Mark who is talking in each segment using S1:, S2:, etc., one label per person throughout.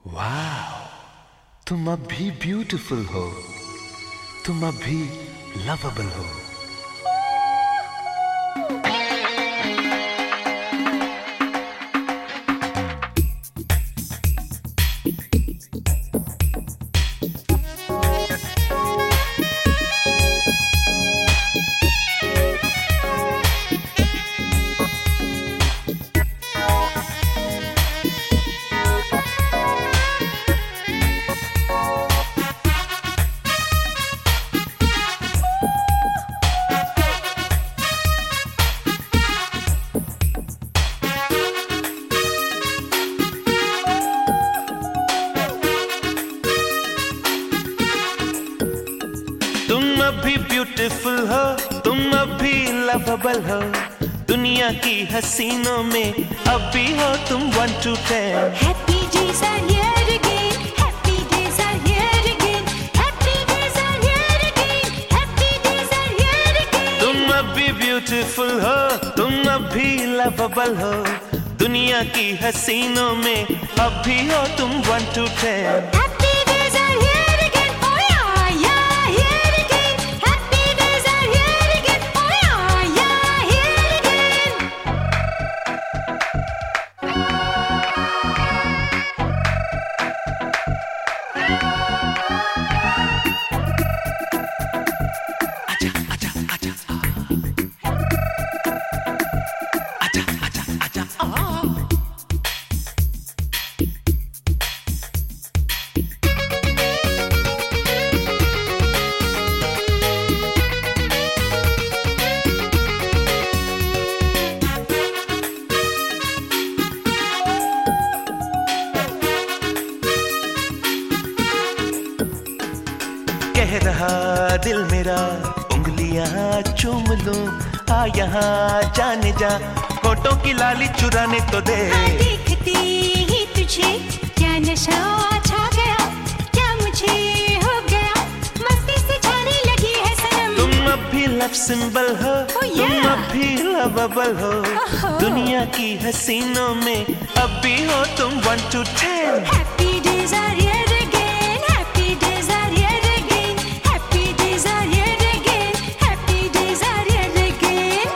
S1: वाह, तुम अब भी ब्यूटीफुल हो, तुम अब भी लवेबल हो। तुम अब भी ब्यूटीफुल हो, तुम अब भी लवेबल हो। दुनिया की हसीनों में अब भी हो तुम 1 to 10।
S2: Happy days are here again. Happy days are here again. Happy days are here again. Happy days are here again.
S1: तुम अब भी ब्यूटीफुल हो, तुम अब भी लवेबल हो। दुनिया की हसीनों में अब भी हो तुम 1 to 10।
S2: Happy days are here again. Oh yeah, yeah, here again. Happy days are here again. Oh yeah, yeah, here again.
S1: कह रहा दिल मेरा उंगलियां चूम लूं, आ यहाँ जाने जा, होठों की लाली चुराने तो दे।
S2: हाँ, देखती ही तुझे क्या नशा छा गया, क्या मुझे हो गया, मस्ती से छाने लगी है सनम।
S1: तुम अब भी लव सिंबल हो,
S2: Oh, yeah.
S1: तुम अब भी लवेबल हो।
S2: Oh.
S1: दुनिया की हसीनों में अब भी हो तुम 1 to 10।
S2: Happy days are here again. Happy days are here again. Happy days are here again. Happy days are here again.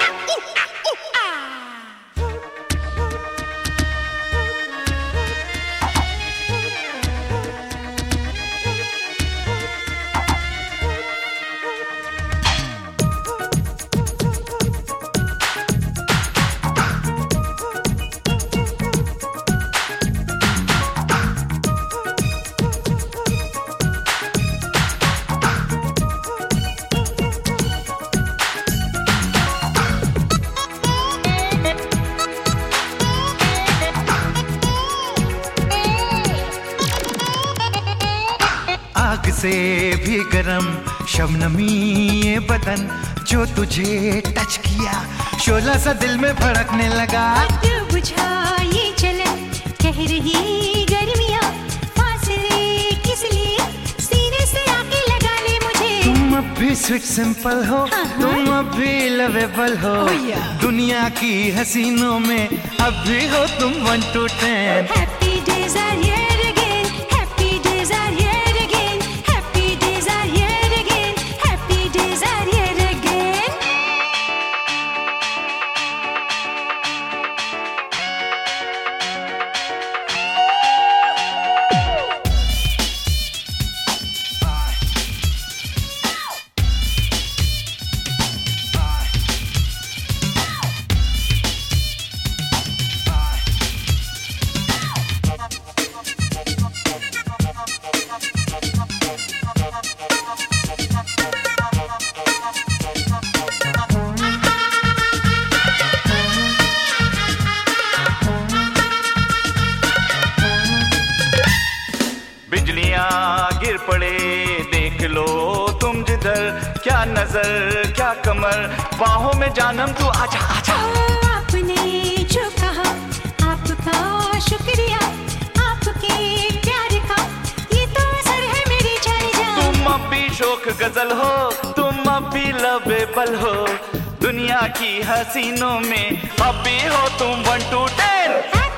S3: आग से भी गरम शबनमी ये बदन, जो तुझे टच किया शोला सा दिल में भड़कने लगा।
S2: तू बुझा ये जलन, कह रही गर्मियाँ, फासले किस लिए, सीने से आके लगा ले मुझे।
S3: तुम अब भी स्वीट सिंपल हो,
S2: हाँ।
S3: तुम अब भी लवेबल हो।
S2: Oh, yeah.
S3: दुनिया की हसीनों में अब भी हो तुम 1 to 10।
S2: Happy days are here again. Happy days are here again. Happy days are here again. Happy days are here again.
S1: बिजलियां गिर पड़े देख लो तुम जिधर, क्या नजर क्या कमर, बाहों में जानम तू आजा आजा।
S2: आपने जो कहा आपका शुक्रिया, आपके प्यार का ये तो असर है मेरी जान जान।
S1: तुम अब भी शौक गजल हो, तुम अब भी लवेबल हो। दुनिया की हसीनों में अब भी हो तुम 1 to 10।